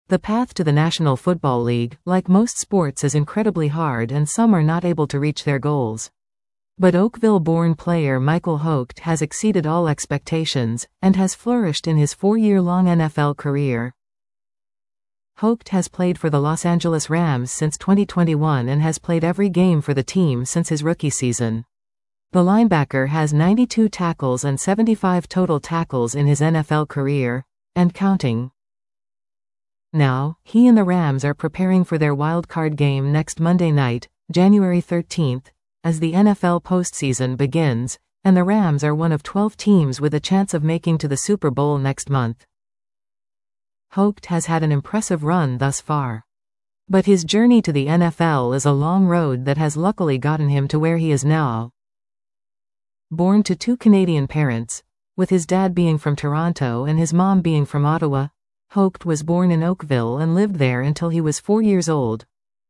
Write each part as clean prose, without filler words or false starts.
The path to the National Football League, like most sports, is incredibly hard and some are not able to reach their goals. But Oakville-born player Michael Hocht has exceeded all expectations, and has flourished in his 4-year-long NFL career. Hocht has played for the Los Angeles Rams since 2021 and has played every game for the team since his rookie season. The linebacker has 92 tackles and 75 total tackles in his NFL career, and counting. Now, he and the Rams are preparing for their wild-card game next Monday night, January 13th, as the NFL postseason begins, and the Rams are one of 12 teams with a chance of making to the Super Bowl next month. Hocht has had an impressive run thus far. But his journey to the NFL is a long road that has luckily gotten him to where he is now. Born to 2 Canadian parents, with his dad being from Toronto and his mom being from Ottawa, Hocht was born in Oakville and lived there until he was 4 years old.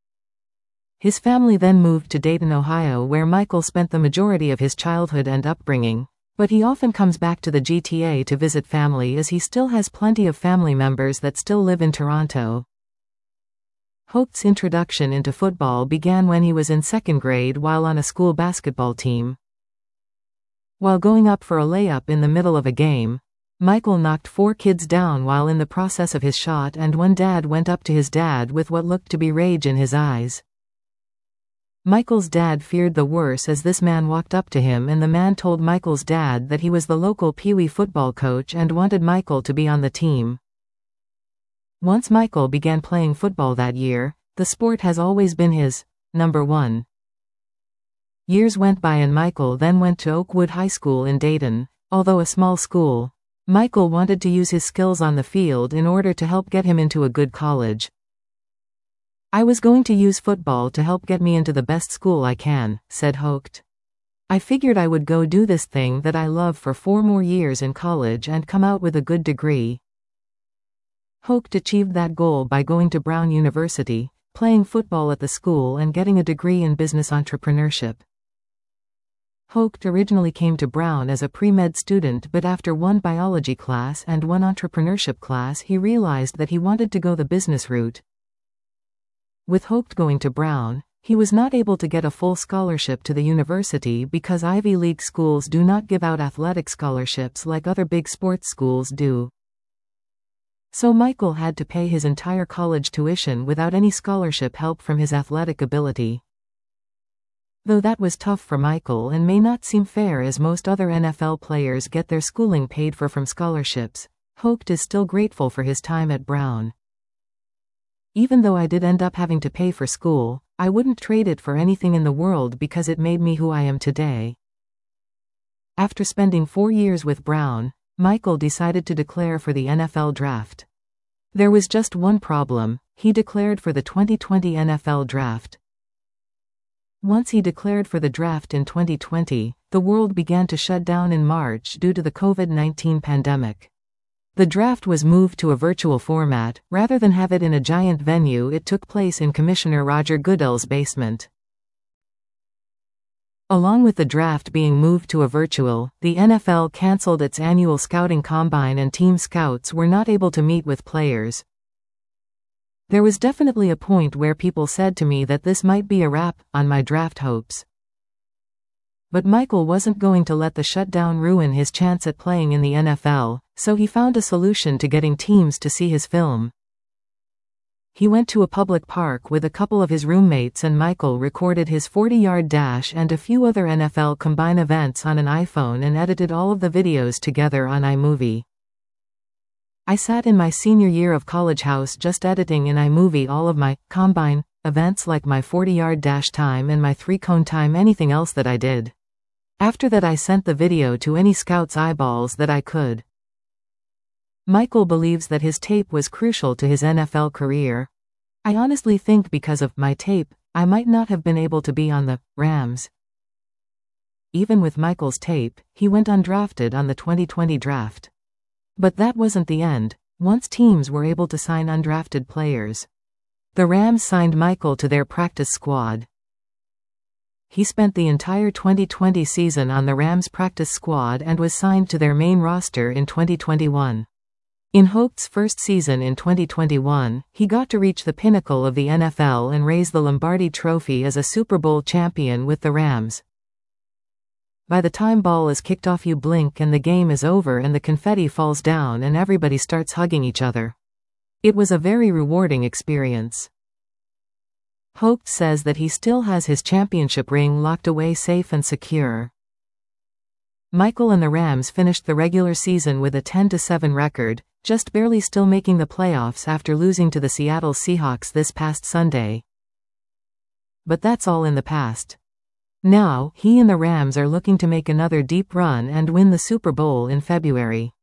His family then moved to Dayton, Ohio, where Michael spent the majority of his childhood and upbringing, but he often comes back to the GTA to visit family as he still has plenty of family members that still live in Toronto. Hocht's introduction into football began when he was in 2nd grade while on a school basketball team. While going up for a layup in the middle of a game, Michael knocked 4 kids down while in the process of his shot, and one dad went up to his dad with what looked to be rage in his eyes. Michael's dad feared the worst as this man walked up to him, and the man told Michael's dad that he was the local Pee-wee football coach and wanted Michael to be on the team. Once Michael began playing football that year, the sport has always been his number one. Years went by and Michael then went to Oakwood High School in Dayton. Although a small school, Michael wanted to use his skills on the field in order to help get him into a good college. "I was going to use football to help get me into the best school I can," said Hocht. "I figured I would go do this thing that I love for 4 more years in college and come out with a good degree." Hocht achieved that goal by going to Brown University, playing football at the school and getting a degree in business entrepreneurship. Hocht originally came to Brown as a pre-med student, but after one biology class and one entrepreneurship class he realized that he wanted to go the business route. With Hocht going to Brown, he was not able to get a full scholarship to the university because Ivy League schools do not give out athletic scholarships like other big sports schools do. So Michael had to pay his entire college tuition without any scholarship help from his athletic ability. Though that was tough for Michael and may not seem fair as most other NFL players get their schooling paid for from scholarships, Hocht is still grateful for his time at Brown. "Even though I did end up having to pay for school, I wouldn't trade it for anything in the world because it made me who I am today." After spending 4 years with Brown, Michael decided to declare for the NFL draft. There was just one problem: he declared for the 2020 NFL draft. Once he declared for the draft in 2020, the world began to shut down in March due to the COVID-19 pandemic. The draft was moved to a virtual format. Rather than have it in a giant venue, it took place in Commissioner Roger Goodell's basement. Along with the draft being moved to a virtual, the NFL canceled its annual scouting combine and team scouts were not able to meet with players. There was definitely a point where people said to me that this might be a wrap on my draft hopes. But Michael wasn't going to let the shutdown ruin his chance at playing in the NFL, so he found a solution to getting teams to see his film. He went to a public park with a couple of his roommates and Michael recorded his 40-yard dash and a few other NFL Combine events on an iPhone and edited all of the videos together on iMovie. "I sat in my senior year of college house just editing in iMovie all of my Combine events, like my 40-yard dash time and my 3-cone time, anything else that I did. After that I sent the video to any scouts' eyeballs that I could." Michael believes that his tape was crucial to his NFL career. "I honestly think because of my tape, I might not have been able to be on the Rams." Even with Michael's tape, he went undrafted on the 2020 draft. But that wasn't the end. Once teams were able to sign undrafted players, the Rams signed Michael to their practice squad. He spent the entire 2020 season on the Rams practice squad and was signed to their main roster in 2021. In Hogt's first season in 2021, he got to reach the pinnacle of the NFL and raise the Lombardi Trophy as a Super Bowl champion with the Rams. By the time ball is kicked off, you blink and the game is over and the confetti falls down and everybody starts hugging each other. It was a very rewarding experience. Hogt says that he still has his championship ring locked away safe and secure. Michael and the Rams finished the regular season with a 10-7 record, just barely still making the playoffs after losing to the Seattle Seahawks this past Sunday. But that's all in the past. Now, he and the Rams are looking to make another deep run and win the Super Bowl in February.